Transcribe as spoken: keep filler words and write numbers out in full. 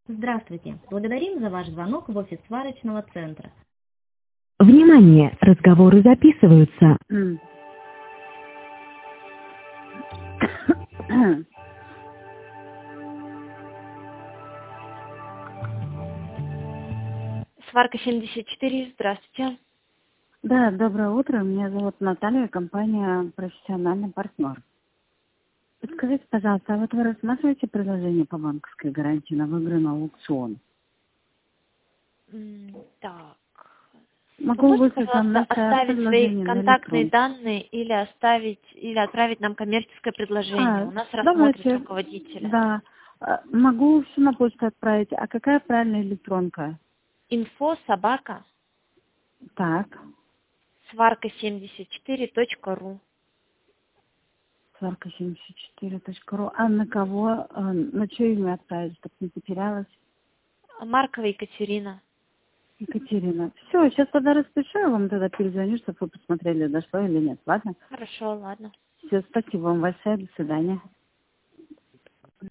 Здравствуйте. Благодарим за ваш звонок в офис сварочного центра. Внимание! Разговоры записываются. М. Сварка семьдесят четыре, здравствуйте. Да, доброе утро. Меня зовут Наталья, компания «Профессиональный партнер». Подскажите, пожалуйста, а вот вы рассматриваете предложение по банковской гарантии на выигранный аукцион? М, Так. Могу Вы можете, выслать вам пожалуйста, наше оставить свои предложение на контактные электронку. данные или оставить, или отправить нам коммерческое предложение? А, У нас рассмотрят давайте, руководителя. да. А, Могу все на почту отправить. А какая правильная электронка? Инфо собака Так, сварка семьдесят четыре точка ру. сварка семьдесят четыре точка ру. А на кого, э, на чье имя отправить, чтобы не потерялась? Маркова Екатерина. Екатерина. Все, сейчас тогда распишу, я вам тогда перезвоню, чтобы вы посмотрели, дошло или нет. Ладно? Хорошо, ладно. Все, спасибо вам большое, до свидания.